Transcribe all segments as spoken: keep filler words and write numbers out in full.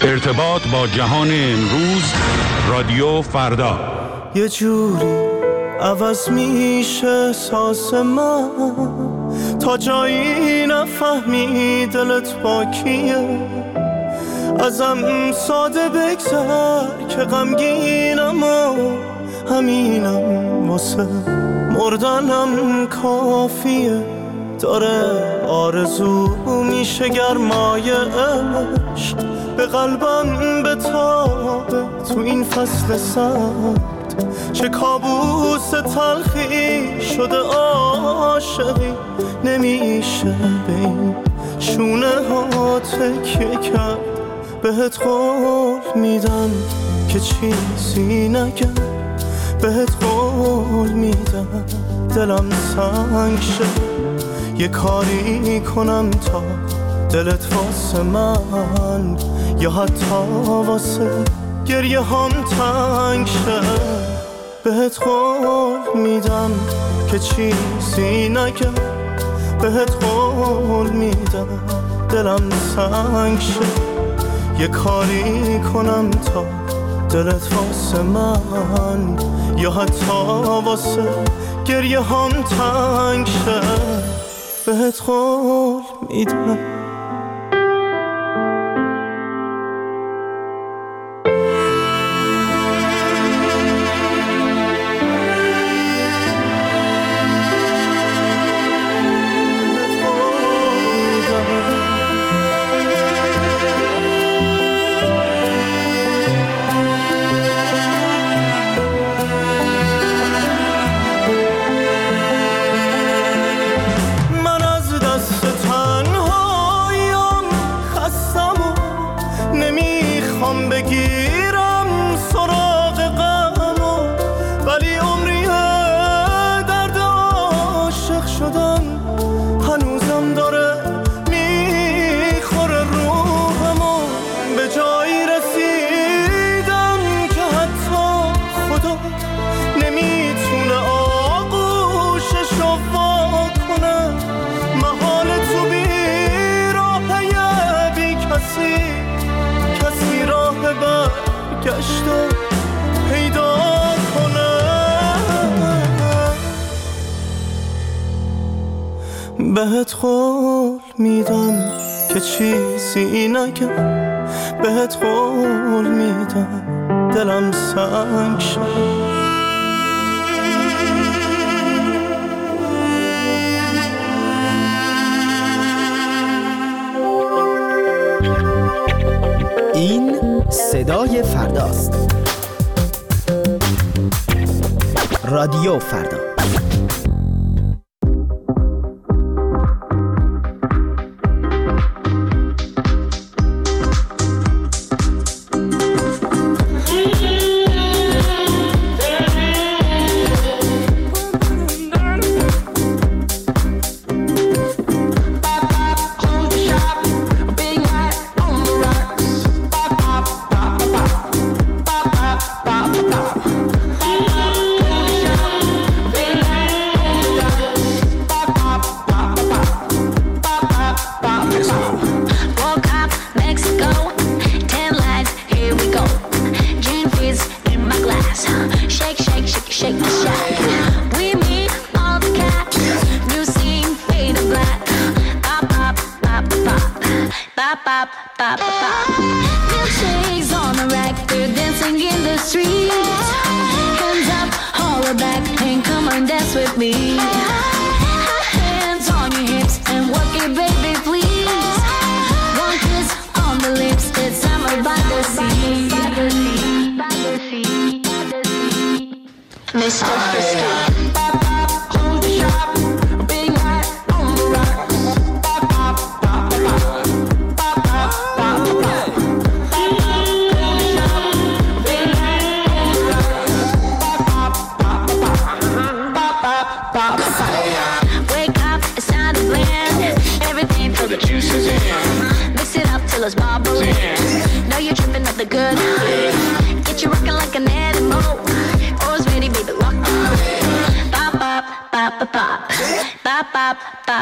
ارتباط با جهان امروز، رادیو فردا. یه جوری عوض میشه احساس من تا جایی نفهمی دلت با کیه. ازم ساده بگذر که غمگینم و همینم واسه مردنم کافیه. داره آرزو میشه گرمای عشق به قلبم بتابه تو این فصل سرد. چه کابوس تلخی شده عاشقی، نمیشه به این شونه ها تکیه کرد. بهت قول میدم که چیزی نگم، بهت قول میدم دلم سنگ شه. یه کاری کنم تا دلت واسه من یا حتی واسه گریه هم تنگ شه. بهت قول میدم که چیزی نگم، بهت قول میدم دلم سنگ شه. یه کاری کنم تا دلت واسه من یا حتی واسه گریه هم تنگ شه. بهت قول میدم. بهت قول میدم که چیزی نگم، بهت قول میدم دلم سنگ شه. این صدای فرداست. رادیو فردا.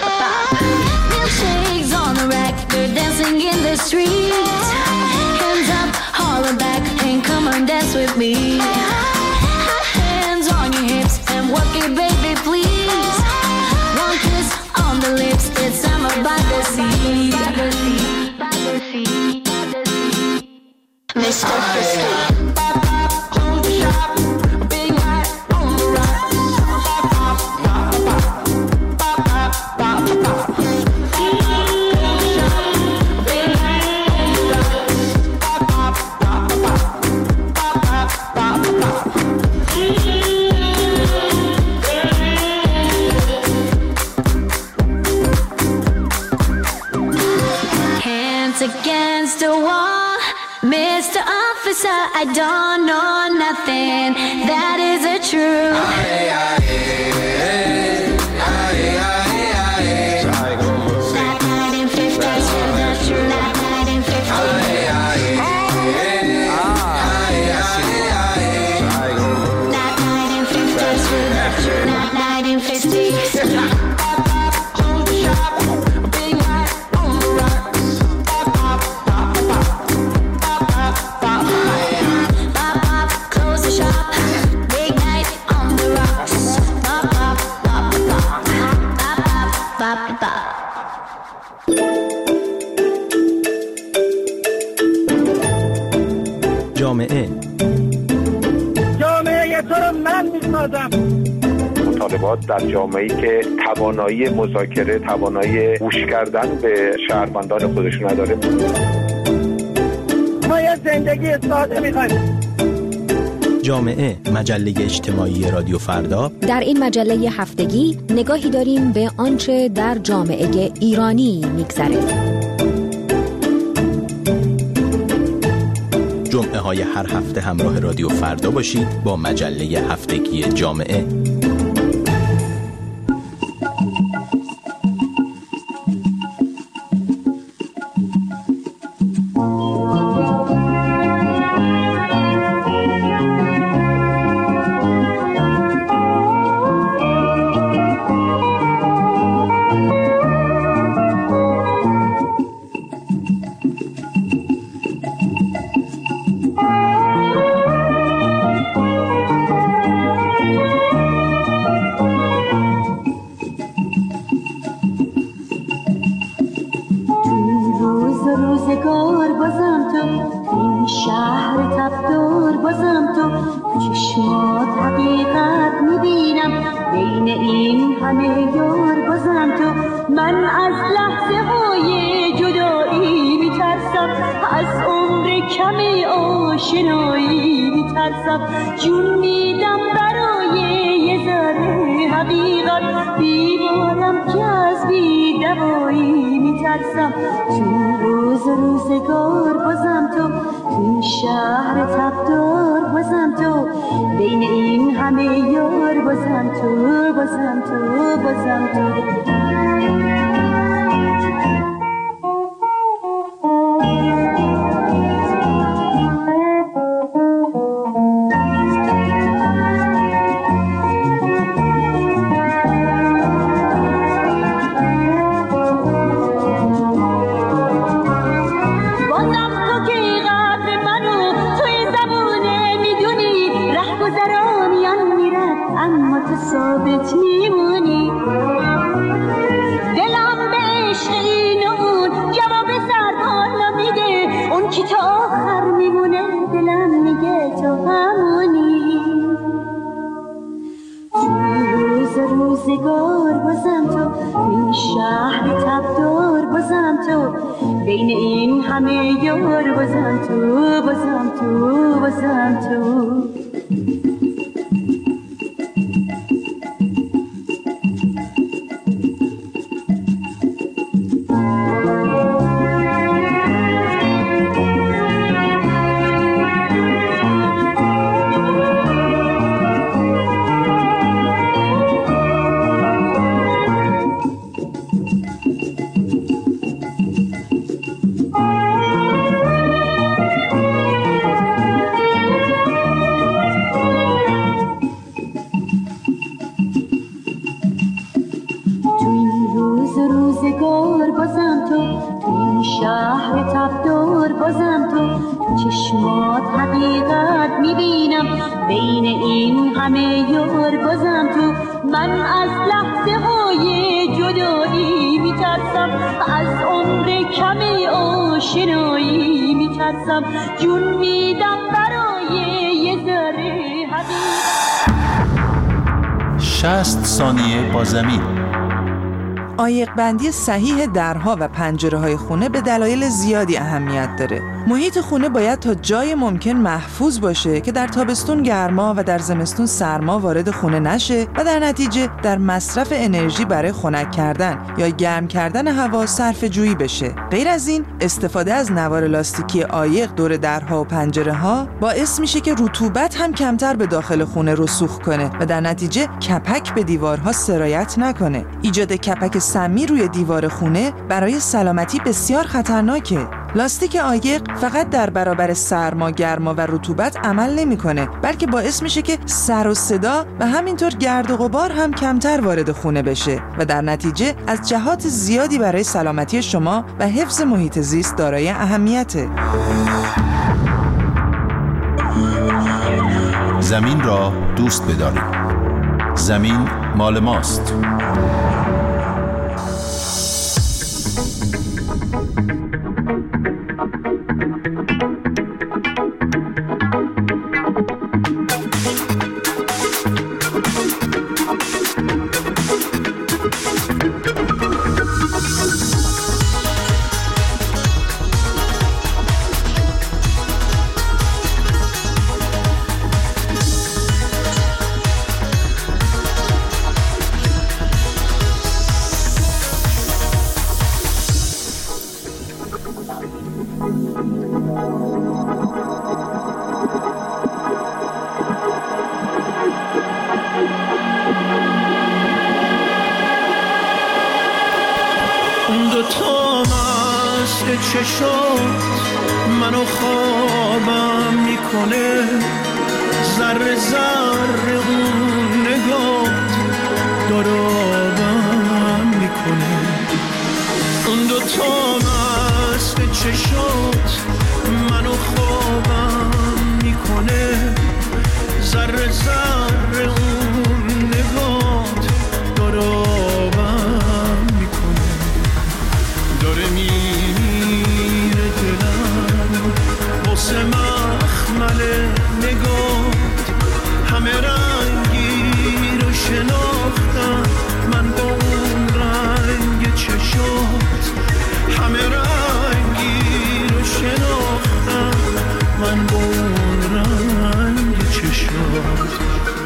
Milkshakes on the rack, they're dancing in the street. Hands me. Hands on your hips and work it, baby, please. One kiss on the lips, it's summer by the sea. Mister Frisky. Hold the shop, big night on the rocks. Pop, pop, pop, pop, pop, pop, pop, pop. Against the wall, Mister Officer, I don't know nothing. That is a truth. Aye, aye, aye, aye, aye, aye. That night in Fifth Avenue, that's true. That night in Fifth Avenue. That night in Fifth Avenue, that's true. That night in Fifth Avenue. Hold the shop, big night on the rocks. جامعه جامعه تو رو من میسازم. مطالبات در جامعه‌ای که توانایی مذاکره، توانایی گوش کردن به شهروندان خودشون نداره. ما یه زندگی ساده می‌خوایم. جامعه، مجله اجتماعی رادیو فردا. در این مجله هفتگی نگاهی داریم به آنچه در جامعه ایرانی میگذره. جمعه های هر هفته همراه رادیو فردا باشید با مجله هفتگی جامعه. جون میدم برای یه ذره حقیقت، بیمارم که از بی دوایی میترسم. چون روز روزگار بازم تو، این شهر تبدار بازم تو، بین این همه یار بازم تو، بازم تو، بازم تو. ثابت میمونی دلم به عشق این و اون جواب سر بالا میده، اون کی تا آخر میمونه دلم میگه تو همونی. روز روزگار بازم تو، این شهر تبدار بازم تو، بین این همه یار بازم تو، بازم تو، بازم تو. چشمات حقیقت میبینم، بین این همه یار بازم تو. من از لحظه های جدایی میترسم، از عمر کمی آشنایی میترسم، جون میدم برای یه ذره حقیقت. شصت ثانیه با زمین. عایق بندی صحیح درها و پنجره های خونه به دلایل زیادی اهمیت داره. محیط خونه باید تا جای ممکن محفوظ باشه که در تابستون گرما و در زمستون سرما وارد خونه نشه و در نتیجه در مصرف انرژی برای خنک کردن یا گرم کردن هوا صرفه جویی بشه. غیر از این، استفاده از نوار لاستیکی عایق دور درها و پنجره ها باعث میشه که رطوبت هم کمتر به داخل خونه رسوخ کنه و در نتیجه کپک به دیوارها سرایت نکنه. ایجاد کپک سمی روی دیوار خونه برای سلامتی بسیار خطرناکه. لاستیک عایق فقط در برابر سرما، گرما و رطوبت عمل نمی‌کنه، بلکه باعث میشه که سر و صدا و همینطور گرد و غبار هم کمتر وارد خونه بشه و در نتیجه از جهات زیادی برای سلامتی شما و حفظ محیط زیست دارای اهمیته. زمین را دوست بدارید. زمین مال ماست. چشات منو خوابم میکنه، ذره ذره اون نگات دارابم میکنه. اون دوتا مست چشات منو خوابم میکنه، ذره ذره اون نگات دارابم میکنه. داره میره دلم واسه مخمل نگات، همه رنگی رو شناختم من با اون رنگ چشات، همه رنگی رو شناختم من با اون رنگ چشات.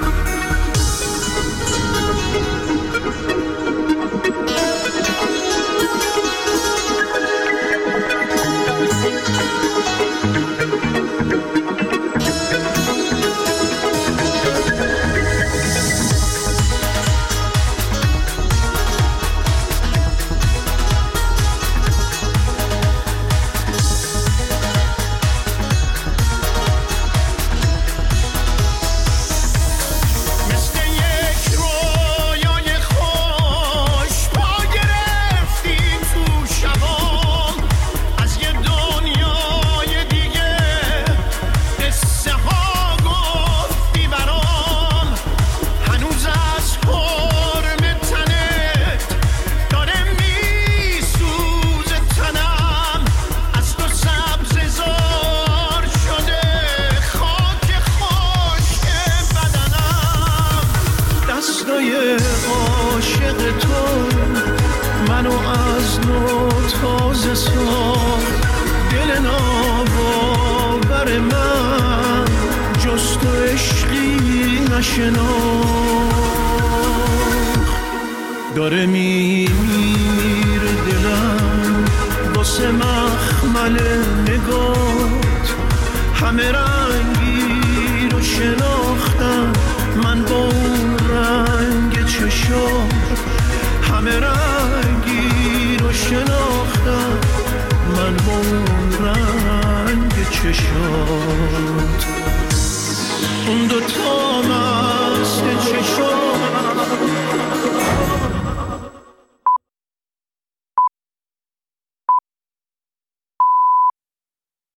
داره میره دلم واسه مخمل نگات، همه رنگی رو شناختم من با اون رنگ چشات، همه رنگی رو شناختم من با اون رنگ چشات. اون دوتا من